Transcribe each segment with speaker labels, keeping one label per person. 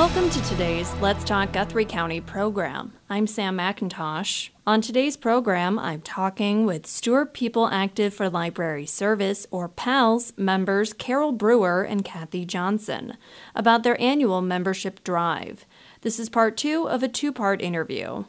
Speaker 1: Welcome to today's Let's Talk Guthrie County program. I'm Sam McIntosh. On today's program, I'm talking with Stuart People Active for Library Service, or PALS, members Carol Brewer and Kathy Johnson about their annual membership drive. This is part 2 of a 2-part interview.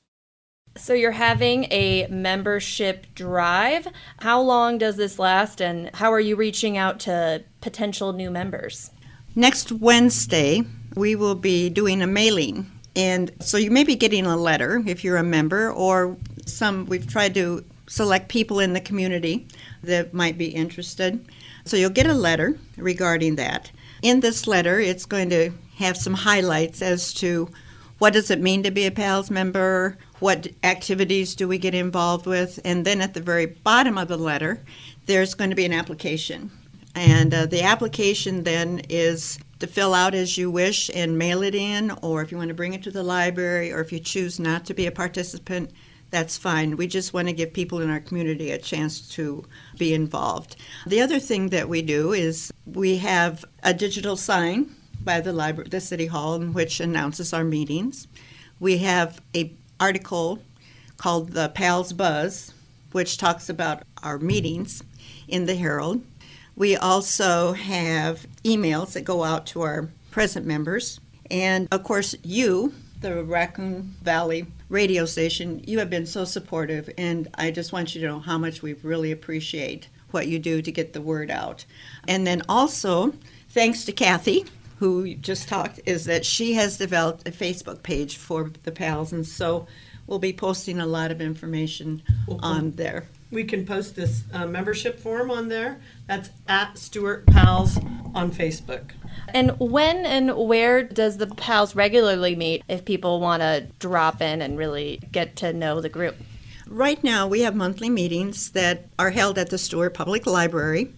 Speaker 1: So you're having a membership drive. How long does this last, and how are you reaching out to potential new members?
Speaker 2: Next Wednesday, we will be doing a mailing. And so you may be getting a letter if you're a member, or we've tried to select people in the community that might be interested. So you'll get a letter regarding that. In this letter, it's going to have some highlights as to what does it mean to be a PALS member, what activities do we get involved with, and then at the very bottom of the letter, there's going to be an application. And the application then is to fill out as you wish and mail it in, or if you want to bring it to the library, or if you choose not to be a participant, that's fine. We just want to give people in our community a chance to be involved. The other thing that we do is we have a digital sign by the City Hall in which announces our meetings. We have an article called the PALS Buzz, which talks about our meetings in the Herald. We also have emails that go out to our present members. And, of course, you, the Raccoon Valley radio station, you have been so supportive, and I just want you to know how much we really appreciate what you do to get the word out. And then also, thanks to Kathy, who you just talked, is that she has developed a Facebook page for the PALS, and so we'll be posting a lot of information on there.
Speaker 3: We can post this membership form on there. That's at Stuart PALS on Facebook.
Speaker 1: And when and where does the PALS regularly meet if people want to drop in and really get to know the group?
Speaker 2: Right now, we have monthly meetings that are held at the Stuart Public Library,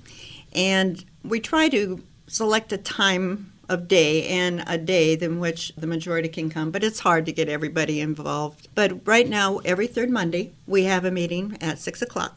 Speaker 2: and we try to select a time of day and a day in which the majority can come, but it's hard to get everybody involved. But right now, every third Monday, we have a meeting at 6 o'clock.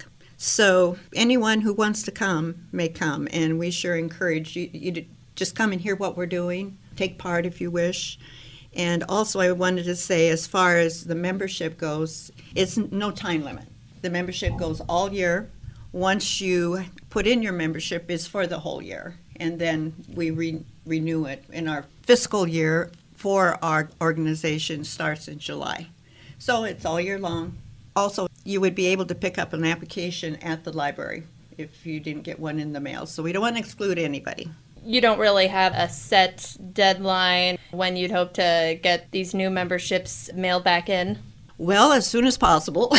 Speaker 2: So anyone who wants to come may come, and we sure encourage you to just come and hear what we're doing, take part if you wish. And also I wanted to say, as far as the membership goes, it's no time limit. The membership goes all year. Once you put in your membership, it's for the whole year, and then we renew it. In our fiscal year for our organization starts in July. So it's all year long. Also, you would be able to pick up an application at the library if you didn't get one in the mail. So we don't want to exclude anybody.
Speaker 1: You don't really have a set deadline when you'd hope to get these new memberships mailed back in?
Speaker 2: Well, as soon as possible.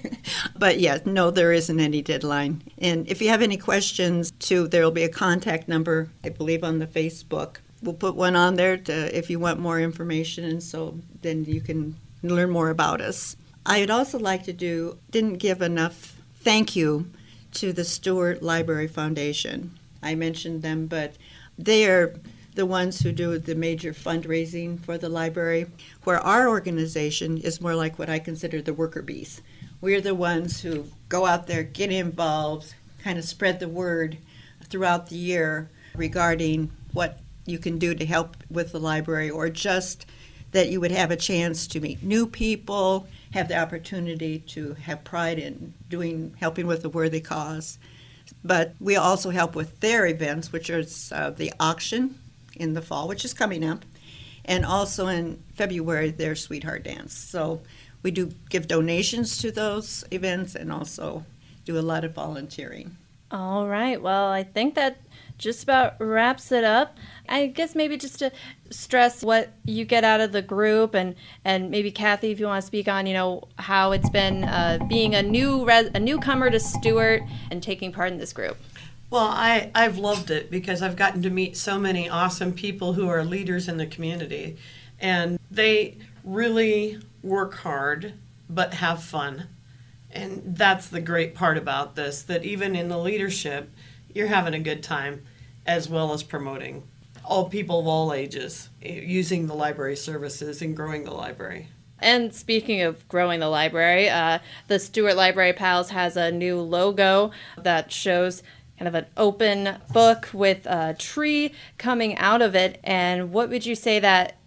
Speaker 2: But yes, no, there isn't any deadline. And if you have any questions, too, there will be a contact number, I believe, on the Facebook. We'll put one on there if you want more information, and so then you can learn more about us. I'd also like to didn't give enough thank you to the Stuart Library Foundation. I mentioned them, but they are the ones who do the major fundraising for the library, where our organization is more like what I consider the worker bees. We're the ones who go out there, get involved, kind of spread the word throughout the year regarding what you can do to help with the library, or just that you would have a chance to meet new people, have the opportunity to have pride in helping with a worthy cause. But we also help with their events, which is the auction in the fall, which is coming up, and also in February, their Sweetheart Dance. So we do give donations to those events and also do a lot of volunteering.
Speaker 1: All right. Well, I think that just about wraps it up. I guess maybe just to stress what you get out of the group, and maybe Kathy, if you want to speak on, how it's been being a newcomer to Stuart and taking part in this group.
Speaker 3: Well, I've loved it because I've gotten to meet so many awesome people who are leaders in the community, and they really work hard but have fun. And that's the great part about this, that even in the leadership, you're having a good time, as well as promoting all people of all ages, using the library services and growing the library.
Speaker 1: And speaking of growing the library, the Stuart Library PALS has a new logo that shows kind of an open book with a tree coming out of it. And what would you say that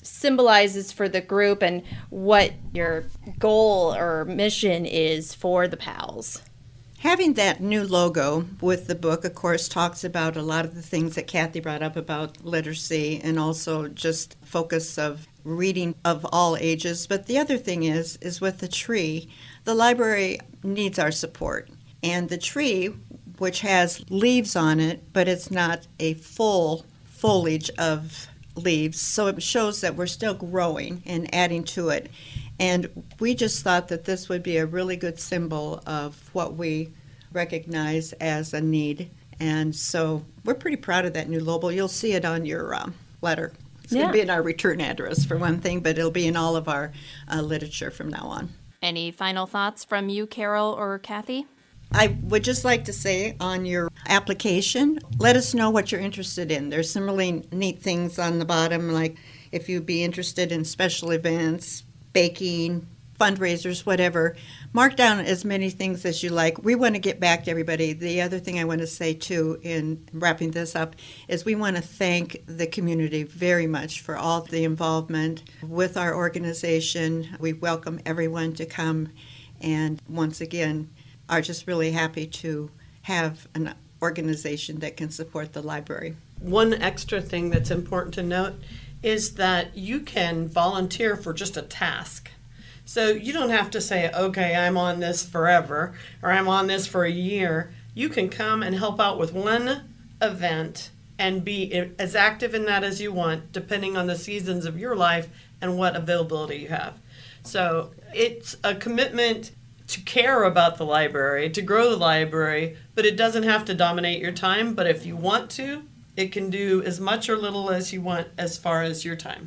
Speaker 1: symbolizes for the group and what your goal or mission is for the PALs.
Speaker 2: Having that new logo with the book, of course, talks about a lot of the things that Kathy brought up about literacy and also just focus of reading of all ages. But the other thing is with the tree, the library needs our support. And the tree, which has leaves on it, but it's not a full foliage of leaves, so it shows that we're still growing and adding to it. And we just thought that this would be a really good symbol of what we recognize as a need. And so we're pretty proud of that new logo. You'll see it on your letter. It's going to be in our return address for one thing, but it'll be in all of our literature from now on.
Speaker 1: Any final thoughts from you, Carol or Kathy?
Speaker 2: I would just like to say on your application, let us know what you're interested in. There's some really neat things on the bottom, like if you'd be interested in special events, baking, fundraisers, whatever. Mark down as many things as you like. We want to get back to everybody. The other thing I want to say, too, in wrapping this up, is we want to thank the community very much for all the involvement with our organization. We welcome everyone to come, and once again, are just really happy to have an organization that can support the library.
Speaker 3: One extra thing that's important to note is that you can volunteer for just a task. So you don't have to say, okay, I'm on this forever, or I'm on this for a year. You can come and help out with one event and be as active in that as you want, depending on the seasons of your life and what availability you have. So it's a commitment to care about the library, to grow the library, but it doesn't have to dominate your time. But if you want to, it can do as much or little as you want as far as your time.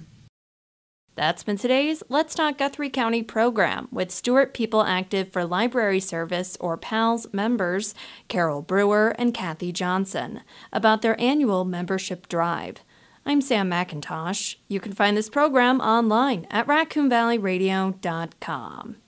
Speaker 1: That's been today's Let's Talk Guthrie County program with Stewart People Active for Library Service, or PALS, members Carol Brewer and Kathy Johnson about their annual membership drive. I'm Sam McIntosh. You can find this program online at raccoonvalleyradio.com.